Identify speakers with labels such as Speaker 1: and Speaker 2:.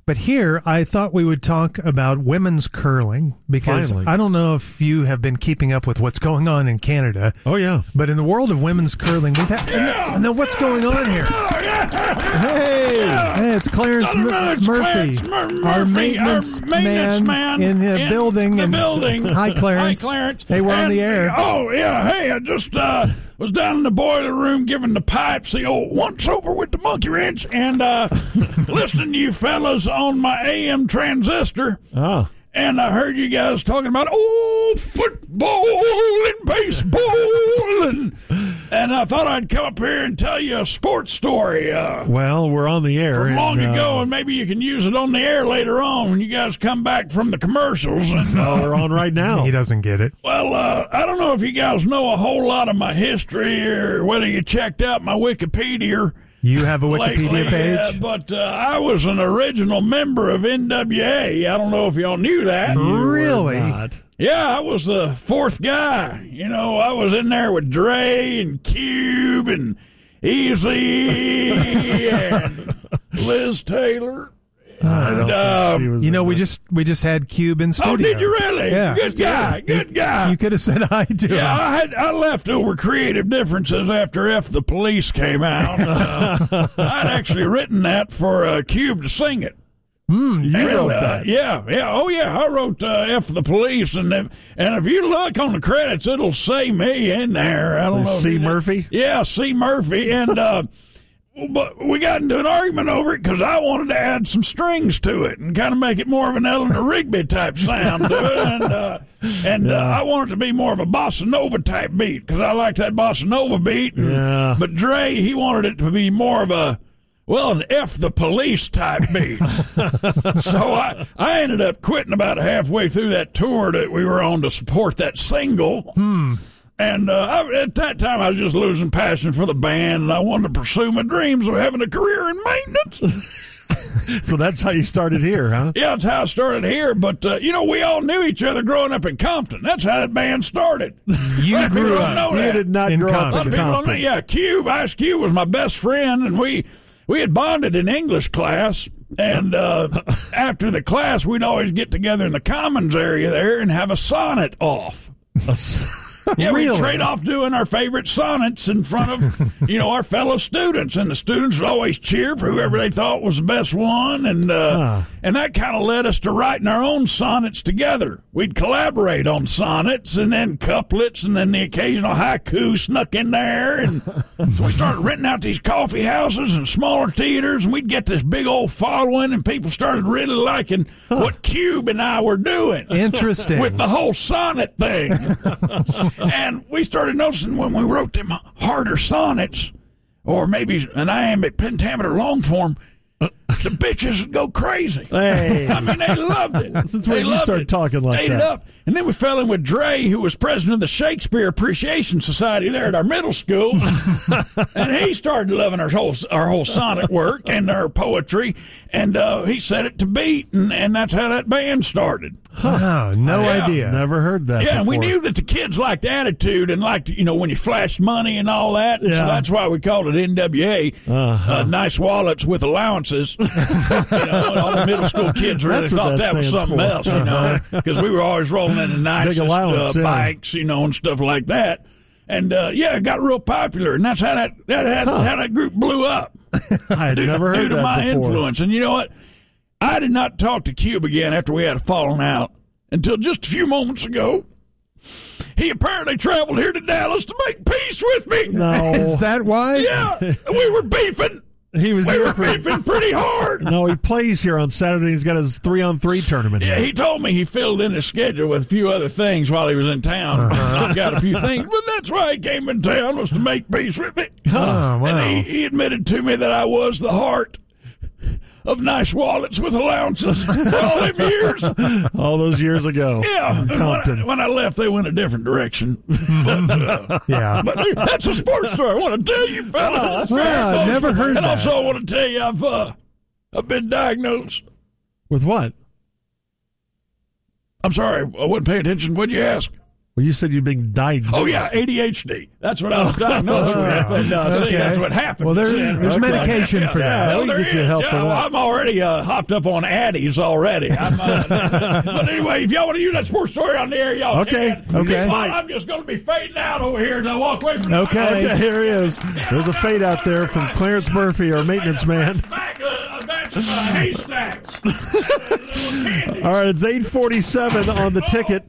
Speaker 1: But here, I thought we would talk about women's curling because
Speaker 2: Finally.
Speaker 1: I don't know if you have been keeping up with what's going on in Canada.
Speaker 2: Oh, yeah.
Speaker 1: But in the world of women's curling, we've had... And then what's going on here? Hey, it's Clarence Murphy, our maintenance man in the building. Hi, Clarence.
Speaker 3: Hi, Clarence.
Speaker 1: Hey, we're on the air.
Speaker 3: Oh, yeah. Hey, I just was down in the boiler room giving the pipes the old once over with the monkey wrench and listening to you fellas on my AM transistor.
Speaker 2: Oh.
Speaker 3: And I heard you guys talking about football and baseball, and I thought I'd come up here and tell you a sports story.
Speaker 2: Well, we're on the air.
Speaker 3: From long ago, and maybe you can use it on the air later on when you guys come back from the commercials. And
Speaker 2: we're on right now.
Speaker 1: He doesn't get it.
Speaker 3: Well, I don't know if you guys know a whole lot of my history or whether you checked out my Wikipedia.
Speaker 1: You have a Wikipedia
Speaker 3: lately,
Speaker 1: page?
Speaker 3: But I was an original member of NWA. I don't know if y'all knew that.
Speaker 1: Really?
Speaker 3: Yeah, I was the fourth guy. You know, I was in there with Dre and Cube and Easy and Liz Taylor.
Speaker 1: We just had Cube in studio.
Speaker 3: Oh, did you really?
Speaker 1: Yeah.
Speaker 3: Good guy.
Speaker 1: You could have said hi to him.
Speaker 3: Yeah, I left over creative differences after F the Police came out. I'd actually written that for Cube to sing it.
Speaker 2: You wrote that?
Speaker 3: Yeah. Oh, yeah. I wrote F the Police, and if you look on the credits, it'll say me in there. I don't know.
Speaker 2: C. Murphy?
Speaker 3: Yeah, C. Murphy, and. But we got into an argument over it because I wanted to add some strings to it and kind of make it more of an Eleanor Rigby type sound to it. I want it to be more of a bossa nova type beat because I like that bossa nova beat. But Dre, he wanted it to be more of an F the Police type beat. So I ended up quitting about halfway through that tour that we were on to support that single. And at that time, I was just losing passion for the band, and I wanted to pursue my dreams of having a career in maintenance.
Speaker 2: So that's how you started here, huh?
Speaker 3: Yeah, that's how I started here. But, we all knew each other growing up in Compton. That's how that band started.
Speaker 1: You grew up.
Speaker 2: You did not grow up in Compton.
Speaker 3: Yeah, Ice Cube was my best friend, and we had bonded in English class. And after the class, we'd always get together in the commons area there and have a sonnet off. Yeah,
Speaker 1: really?
Speaker 3: we trade off doing our favorite sonnets in front of, our fellow students, and the students would always cheer for whoever they thought was the best one, and that kind of led us to writing our own sonnets together. We'd collaborate on sonnets, and then couplets, and then the occasional haiku snuck in there, and so we started renting out these coffee houses and smaller theaters, and we'd get this big old following, and people started really liking what Cube and I were doing.
Speaker 1: Interesting.
Speaker 3: With the whole sonnet thing. And we started noticing when we wrote them harder sonnets, or maybe an iambic pentameter long form, the bitches would go crazy.
Speaker 2: Hey.
Speaker 3: I mean, they loved it.
Speaker 2: Since when you started talking like
Speaker 3: Ate
Speaker 2: that.
Speaker 3: it up. And then we fell in with Dre, who was president of the Shakespeare Appreciation Society there at our middle school. And he started loving our whole sonnet work and our poetry. And he set it to beat, and that's how that band started.
Speaker 1: Wow, no idea.
Speaker 2: Never heard that
Speaker 3: Yeah, and we
Speaker 2: before.
Speaker 3: knew that the kids liked attitude and liked, when you flashed money and all that.
Speaker 2: Yeah.
Speaker 3: So that's why we called it NWA, nice wallets with allowances. All the middle school kids really
Speaker 2: That's what
Speaker 3: thought
Speaker 2: that
Speaker 3: that was
Speaker 2: stands
Speaker 3: something
Speaker 2: for.
Speaker 3: else, because we were always rolling in the nicest
Speaker 2: allowance, yeah.
Speaker 3: bikes, and stuff like that. And, it got real popular, and that's how that group blew up.
Speaker 2: I had never heard
Speaker 3: due to
Speaker 2: that
Speaker 3: my
Speaker 2: before.
Speaker 3: influence. And you know what? I did not talk to Cube again after we had a falling out until just a few moments ago. He apparently traveled here to Dallas to make peace with me.
Speaker 2: No.
Speaker 1: Is that why?
Speaker 3: Yeah, we were beefing.
Speaker 2: He was
Speaker 3: We
Speaker 2: here
Speaker 3: were
Speaker 2: for...
Speaker 3: beefing pretty hard.
Speaker 2: No, he plays here on Saturday. He's got his 3-on-3 tournament
Speaker 3: Yeah,
Speaker 2: here.
Speaker 3: he told me he filled in his schedule with a few other things while he was in town. Knocked out a few things, but that's why he came in town, was to make peace with me.
Speaker 1: Oh, wow.
Speaker 3: And he admitted to me that I was the heart of nice wallets with allowances for all them years.
Speaker 2: All those years ago.
Speaker 3: Yeah,
Speaker 2: in Compton.
Speaker 3: when I left, they went a different direction.
Speaker 1: Yeah.
Speaker 3: But that's a sports story. I want to tell you, fella. It's very
Speaker 1: I've
Speaker 3: emotional.
Speaker 1: never heard
Speaker 3: and
Speaker 1: that.
Speaker 3: also, I want to tell you, I've been diagnosed.
Speaker 2: With what?
Speaker 3: I'm sorry, I wasn't paying attention. What'd you ask?
Speaker 2: Well, you said you'd been diagnosed.
Speaker 3: Oh, yeah, ADHD. That's what I was diagnosed with. And, see, that's what happened.
Speaker 1: Well, there's medication for that.
Speaker 3: No, there is. I'm already hopped up on Addies already. But anyway, if y'all want to use that sports story on the air, y'all can.
Speaker 1: Okay.
Speaker 3: I'm just going to be fading out over here as I walk away from the
Speaker 2: Okay, here he is. There's a fade out there from Clarence Murphy, our maintenance man.
Speaker 3: A batch of haystacks.
Speaker 2: All right, it's 8:47 on the ticket.